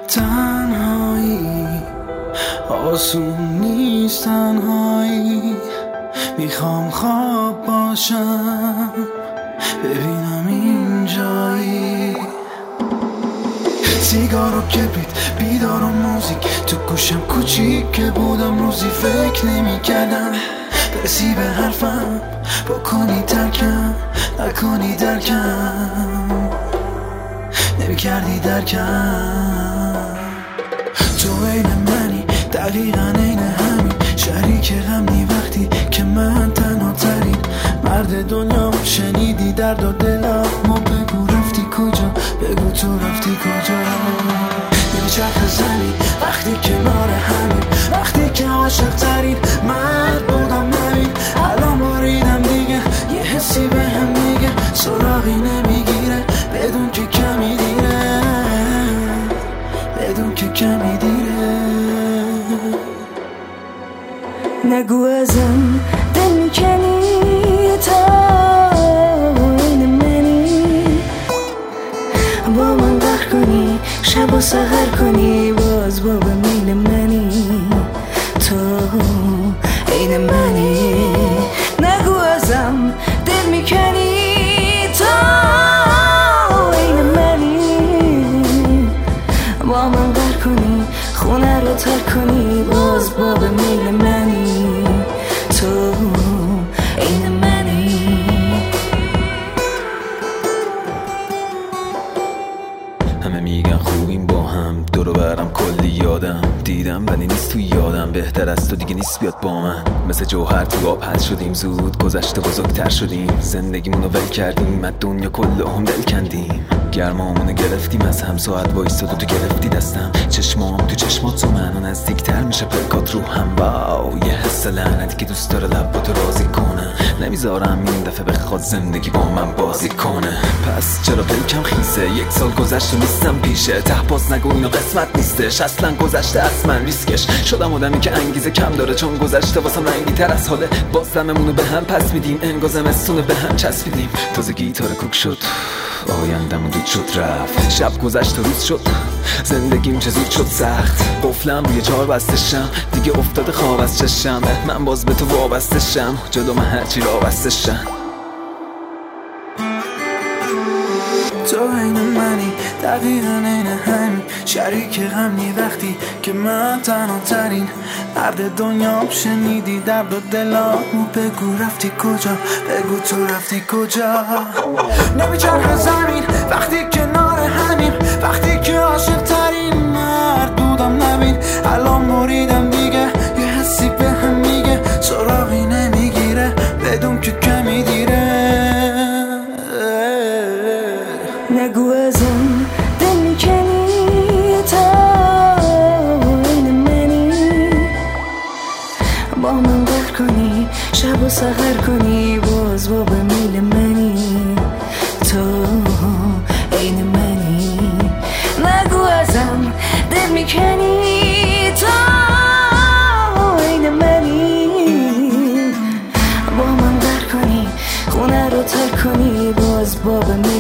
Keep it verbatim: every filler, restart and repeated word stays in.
تنهایی آسون نیست، تنهایی میخوام خواب باشم ببینم اینجایی. سیگار و کبریت، بیدار و موزیک تو گوشم، کوچیک که بودم روزی فکر نمی کردم برسی به حرفم، بکنی ترکم نکنی درکم، نمی کردی درکم. تو عین منی دقیقا عین همین، شریک غمنی وقتی که من تنها ترین مرد دنیا. شنیدی درد و دلمو، بگو رفتی کجا، بگو تو رفتی کجا. نمیچرخه زمین وقتی کنار همین، وقتی که عاشق ترین مرد بودم نمین. الان بریدم دیگه، یه حسی به هم میگه سراغی نمیگیره بدون که کمی دیره، بدون که کمی دیره. نگو ازم دل میکنی تا این منی، با من قهر کنی شب و سحر کنی، باز با به میل منی، تو این منی. نگو ازم دل میکنی تا این منی، با من قهر کنی خونه رو ترک کنی، باز با به میل منی، تو این منی. همه میگن خوبیم با هم، دورو برم کلی یادم دیدم ولی نیست تو یادم. بهتر از تو دیگه نیست بیاد با من، مثل جوهر تو آب حل شدیم، زود گذشته بزرگتر شدیم، زندگیمونو ول کردیم، از دنیا کل هم دل کندیم. گرمامونو گرفتیم از هم، ساعت وایستاد و تو گرفتی دستم، چشمام تو چشمات تو منو نزدیکتر میشه، پلکات رو هم. واو یه حس لعنتی که دوست داره لباتو راضی کنه، نمیذارم این دفعه بخواد زندگی با من بازی کنه. پس چرا پلکم خیسه، یک سال گذشت و نیستم پیشه، ته باز نگو اینو قسمت نیستش، اصلا گذشته از من ریسکش. شدم آدمی که انگیزه کم داره، چون گذشته واسم رنگی تر از حاله، باز دممونو به هم پس میدیم، انگار زمستونه به هم چسبیدیم. تازه گیتار کوک شد، آیندم دود شد رفت، شب گذشت و روز شد، زندگیم چه زود شد سخت. قفلم روی چار بستشم، دیگه افتاده خواب از چشم، من باز به تو وابستشم، جلو من هرچی را بستشم. تو عین منی دقیقا عین همین، شریک غمنی وقتی که من تنها ترین مرد دنیا. شنیدی درد و دلمو، بگو رفتی کجا، بگو تو رفتی کجا. نمیچرخه زمین وقتی کنار همین، وقتی که عاشق ترین مرد بودم نبین. الان مریدم دیگه، یه حسی به هم میگه سراغی نمیگیره بدون که کمی دیره. نگو ازم دل میکنی تا این منی، با من قهر کنی شب و سحر کنی، باز با به میل منی، تو این منی. نگو ازم دل میکنی تا این منی، با من قهر کنی خونه رو ترک کنی، باز با به میل